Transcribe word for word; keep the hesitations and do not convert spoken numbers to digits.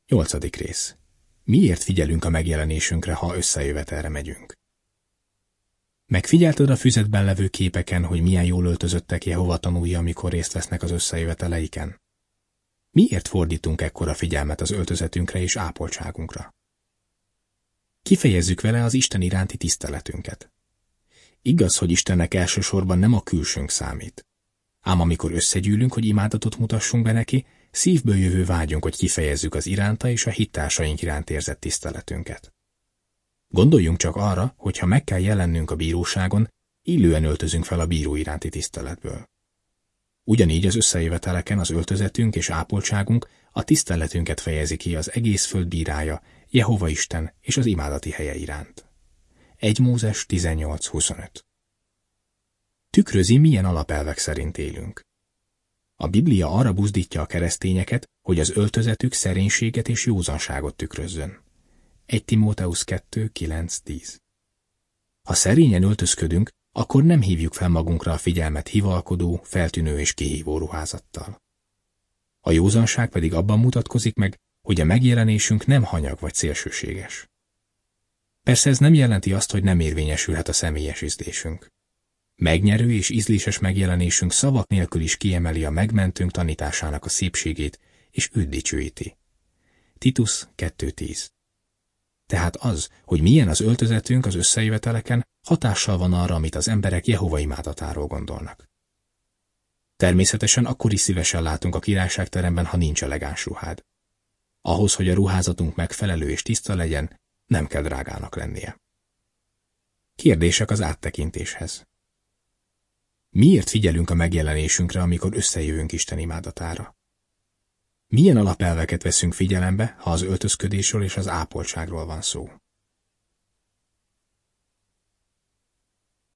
Nyolcadik rész. Miért figyelünk a megjelenésünkre, ha összejövetelre megyünk? Megfigyelted a füzetben levő képeken, hogy milyen jól öltözöttek Jehova tanúi, amikor részt vesznek az összejöveteleiken? Miért fordítunk ekkora figyelmet az öltözetünkre és ápoltságunkra? Kifejezzük vele az Isten iránti tiszteletünket. Igaz, hogy Istennek elsősorban nem a külsőnk számít. Ám amikor összegyűlünk, hogy imádatot mutassunk be neki, szívből jövő vágyunk, hogy kifejezzük az iránta és a hittársaink iránt érzett tiszteletünket. Gondoljunk csak arra, hogy ha meg kell jelennünk a bíróságon, illően öltözünk fel a bíró iránti tiszteletből. Ugyanígy az összejöveteleken az öltözetünk és ápoltságunk a tiszteletünket fejezi ki az egész föld bírája, Jehova Isten és az imádati helye iránt. egy Mózes tizennyolc huszonöt. Tükrözi, milyen alapelvek szerint élünk. A Biblia arra buzdítja a keresztényeket, hogy az öltözetük szerénységet és józanságot tükrözzön. egy Timóteusz kettő kilenc tíz. Ha szerényen öltözködünk, akkor nem hívjuk fel magunkra a figyelmet hivalkodó, feltűnő és kihívó ruházattal. A józanság pedig abban mutatkozik meg, hogy a megjelenésünk nem hanyag vagy szélsőséges. Persze ez nem jelenti azt, hogy nem érvényesülhet a személyes ízlésünk. Megnyerő és ízléses megjelenésünk szavak nélkül is kiemeli a megmentőnk tanításának a szépségét, és őt dicsőíti. Titus kettő tíz. Tehát az, hogy milyen az öltözetünk az összejöveteleken, hatással van arra, amit az emberek Jehova imádatáról gondolnak. Természetesen akkor is szívesen látunk a királyságteremben, ha nincs elegáns ruhád. Ahhoz, hogy a ruházatunk megfelelő és tiszta legyen, nem kell drágának lennie. Kérdések az áttekintéshez. Miért figyelünk a megjelenésünkre, amikor összejövünk Isten imádatára? Milyen alapelveket veszünk figyelembe, ha az öltözködésről és az ápoltságról van szó?